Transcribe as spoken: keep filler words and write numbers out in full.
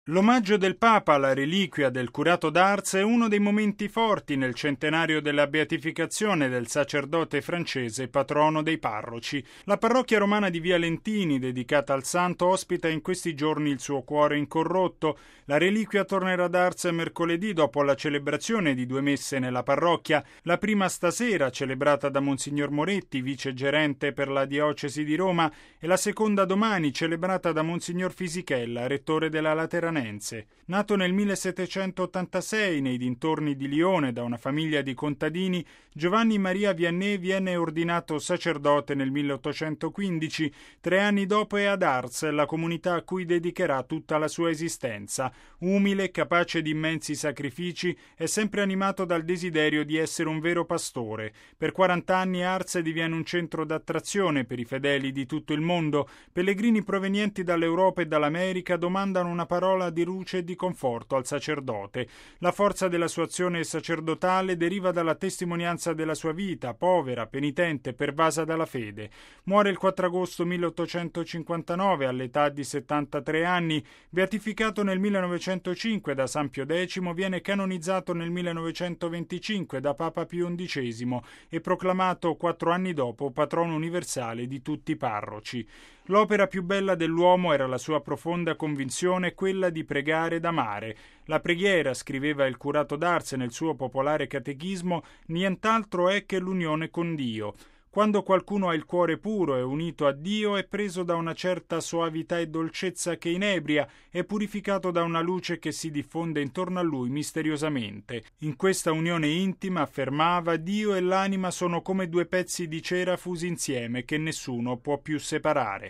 L'omaggio del Papa alla reliquia del curato d'Ars è uno dei momenti forti nel centenario della beatificazione del sacerdote francese patrono dei parroci. La parrocchia romana di Via Lentini, dedicata al santo, ospita in questi giorni il suo cuore incorrotto. La reliquia tornerà ad Ars mercoledì dopo la celebrazione di due messe nella parrocchia, la prima stasera celebrata da Monsignor Moretti, vicegerente per la diocesi di Roma, e la seconda domani celebrata da Monsignor Fisichella, rettore della Lateranense. Nato nel millesettecentottantasei nei dintorni di Lione da una famiglia di contadini, Giovanni Maria Vianney viene ordinato sacerdote nel milleottocentoquindici. Tre anni dopo è ad Ars, la comunità a cui dedicherà tutta la sua esistenza. Umile, capace di immensi sacrifici, è sempre animato dal desiderio di essere un vero pastore. Per quarant'anni Ars diviene un centro d'attrazione per i fedeli di tutto il mondo. Pellegrini provenienti dall'Europa e dall'America domandano una parola di luce e di conforto al sacerdote. La forza della sua azione sacerdotale deriva dalla testimonianza della sua vita, povera, penitente, pervasa dalla fede. Muore il quattro agosto milleottocentocinquantanove all'età di settantatré anni. Beatificato nel millenovecentocinque da San Pio X, viene canonizzato nel millenovecentoventicinque da Papa Pio undicesimo e proclamato quattro anni dopo patrono universale di tutti i parroci. L'opera più bella dell'uomo era la sua profonda convinzione, quella di pregare ed amare. La preghiera, scriveva il curato d'Ars nel suo popolare catechismo, nient'altro è che l'unione con Dio. Quando qualcuno ha il cuore puro e unito a Dio è preso da una certa soavità e dolcezza che inebria, è purificato da una luce che si diffonde intorno a lui misteriosamente. In questa unione intima, affermava, Dio e l'anima sono come due pezzi di cera fusi insieme che nessuno può più separare.